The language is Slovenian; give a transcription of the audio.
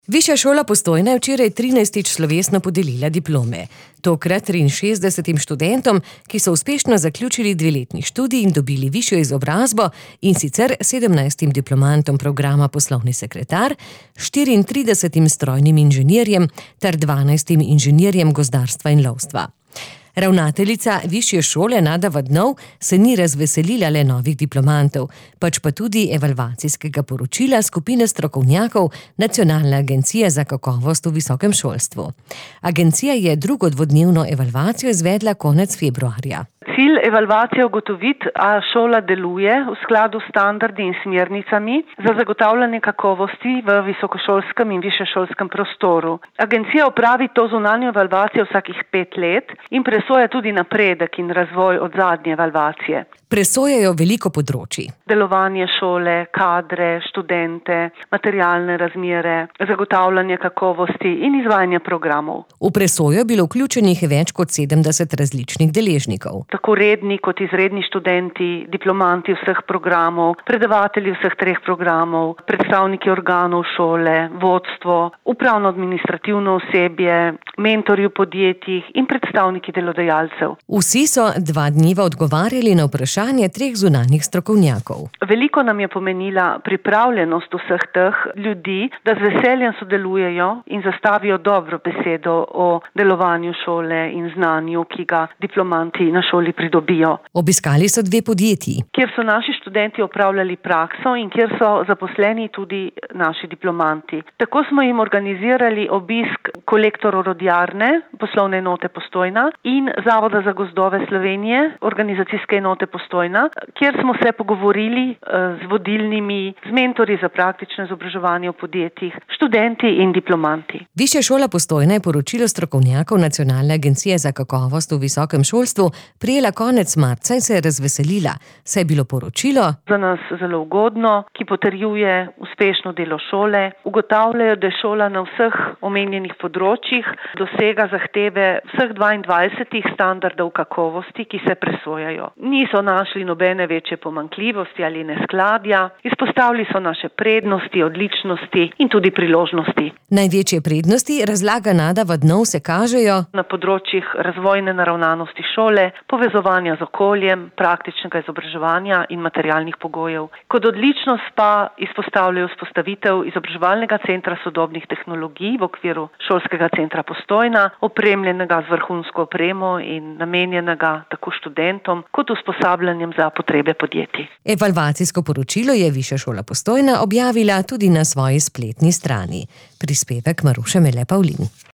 Višja šola Postojna je včeraj 13. slovesno podelila diplome. Tokrat 63 študentom, ki so uspešno zaključili dveletni študij in dobili višjo izobrazbo, in sicer 17 diplomantom programa poslovni sekretar, 34 strojnim inženirjem ter 12 inženirjem gozdarstva in lovstva. Ravnateljica višje šole Nada Vadnov se ni razveselila le novih diplomantov, pač pa tudi evalvacijskega poročila skupine strokovnjakov Nacionalne agencije za kakovost v visokem šolstvu. Agencija je drugo dvodnevno evalvacijo izvedla konec februarja. Cilj evalvacije je ugotoviti, a šola deluje v skladu s standardi in smernicami za zagotavljanje kakovosti v visokošolskem in višješolskem prostoru. Agencija opravi to zunanjo evalvacijo vsakih 5 let in presoja tudi napredek in razvoj od zadnje evalvacije. Presojajo veliko področij. Delovanje šole, kadre, študente, materialne razmere, zagotavljanje kakovosti in izvajanje programov. V presojo je bilo vključenih več kot 70 različnih deležnikov. Tako redni kot izredni študenti, diplomanti vseh programov, predavatelji vseh 3 programov, predstavniki organov šole, vodstvo, upravno-administrativno osebje, mentorji v podjetjih in predstavniki delodajalcev. Vsi so 2 dneva odgovarjali na vprašanje 3 zunanjih strokovnjakov. Veliko nam je pomenila pripravljenost vseh teh ljudi, da z veseljem sodelujejo in zastavijo dobro besedo o delovanju šole in znanju, ki ga diplomanti na šoli pridobijo. Obiskali so 2 podjetji, kjer so naši študenti opravljali prakso in kjer so zaposleni tudi naši diplomanti. Tako smo jim organizirali obisk Kolektor-orodjarne, poslovne enote Postojna, in Zavoda za gozdove Slovenije, organizacijske enote Postojna, kjer smo se pogovorili z vodilnimi, z mentorji za praktično izobraževanje v podjetjih, študenti in diplomanti. Višja šola Postojna je poročilo strokovnjakov Nacionalne agencije za kakovost v visokem šolstvu prijela konec marca in se je razveselila, saj je bilo poročilo za nas zelo ugodno, ki potrjuje uspešno delo šole. Ugotavljajo, da je šola na vseh omenjenih področjih dosega zahteve vseh 22 standardov kakovosti, ki se presojajo. Niso našli nobene večje pomanjkljivosti ali neskladja, izpostavili so naše prednosti, odličnosti in tudi priložnosti. Največje prednosti, razlaga Nada Vadnov, se kažejo na področjih razvojne naravnanosti šole, povezovanja z okoljem, praktičnega izobraževanja in materialnih pogojev. Kot odličnost pa izpostavljajo vzpostavitev izobraževalnega centra sodobnih tehnologij v okviru šolskega centra Postojna, opremljenega z vrhunsko opremo in namenjenega tako študentom kot usposabljanjem za potrebe podjetij. Evalvacijsko poročilo je Višja šola Postojna objavila tudi na svoji spletni strani. Prispevek Maruše Mele Pavlin.